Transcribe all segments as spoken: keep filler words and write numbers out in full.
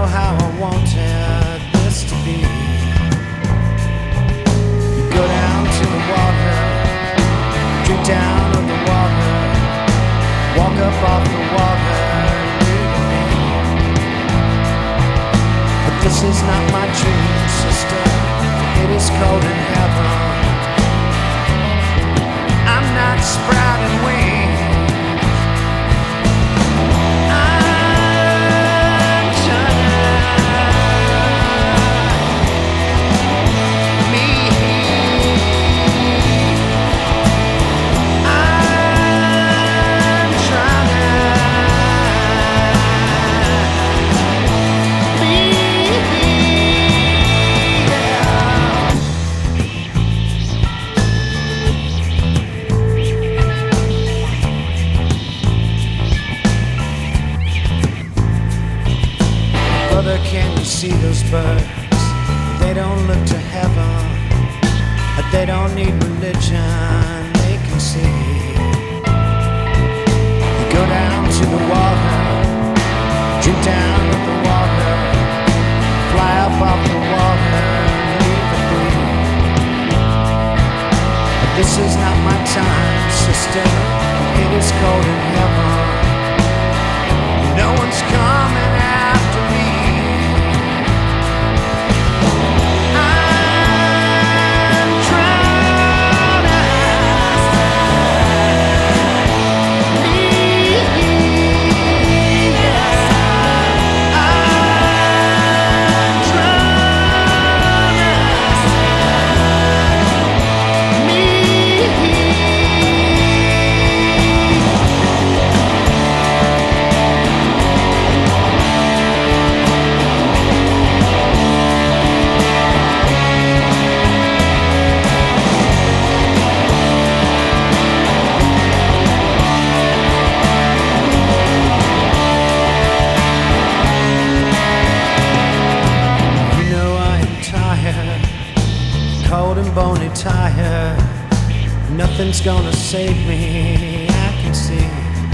know how I wanted this to be. You go down to the water, drink down of the water, walk up off the water, leave me. But this is not my dream, sister. It is cold in heaven. I'm not sprouting wings. Brother, can you see those birds? They don't look to heaven. They don't need religion. They can see. You go down to the water, drink down of the water, fly up off the water, leave it be. But this is not my time, sister. It is cold in heaven. No one's coming after me. Cold and bony tired. Nothing's gonna save me, I can see.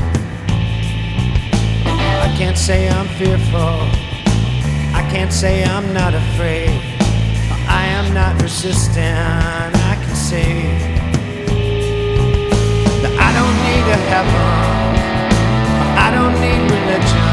I can't say I'm fearful, I can't say I'm not afraid. I am not resistant, I can see that I don't need a heaven, I don't need religion.